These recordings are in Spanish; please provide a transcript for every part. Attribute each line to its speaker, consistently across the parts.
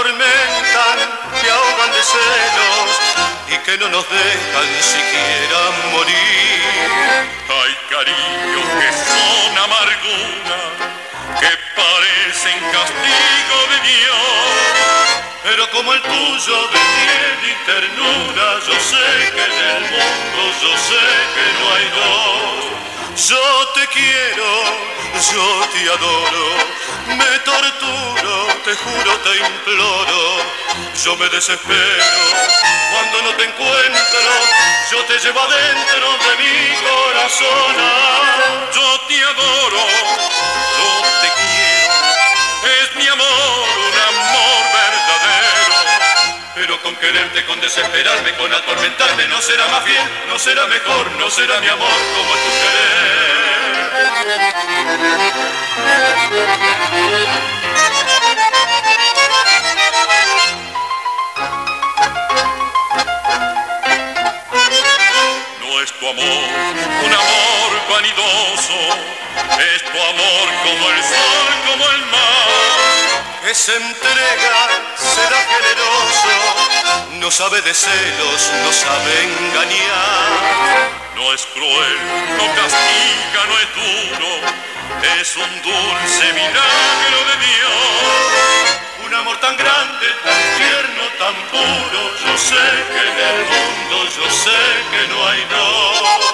Speaker 1: atormentan, que ahogan de celos y que no nos dejan siquiera morir.
Speaker 2: Hay cariños que son amargura, que parecen castigo de Dios,
Speaker 1: pero como el tuyo de miel y ternura, yo sé que en el mundo, yo sé que no hay dos. Yo te quiero, yo te adoro, me torturo, te juro, te imploro. Yo me desespero cuando no te encuentro, yo te llevo adentro de mi corazón.
Speaker 2: Yo te adoro, yo te quiero, es mi amor, un amor verdadero.
Speaker 1: Pero con quererte, con desesperarme, con atormentarme, no será más bien, no será mejor, no será mi amor como tu querer.
Speaker 2: No es tu amor un amor vanidoso, es tu amor como el sol, como el mar,
Speaker 1: que se entrega, será generoso, no sabe de celos, no sabe engañar.
Speaker 2: No es cruel, no castiga, no es duro, es un dulce milagro de Dios.
Speaker 1: Un amor tan grande, tan tierno, tan puro, yo sé que en el mundo, yo sé que no hay dos.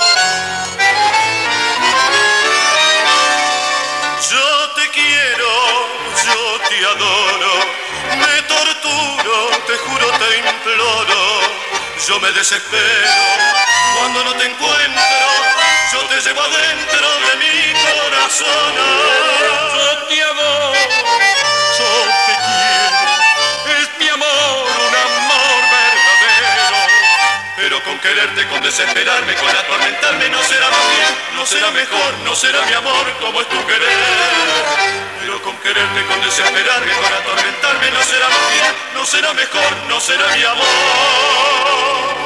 Speaker 1: Yo te quiero, yo te adoro, me torturo, te juro, te imploro. Yo me desespero cuando no te encuentro, yo te llevo adentro de mi corazón.
Speaker 2: Yo te adoro, yo te quiero, es mi amor, un amor verdadero.
Speaker 1: Pero con quererte, con desesperarme, con atormentarme, no será más bien, no será mejor, no será mi amor como es tu querer. Pero con quererte, con desesperarme, con atormentarme, no será más bien, no será mejor, no será mi amor.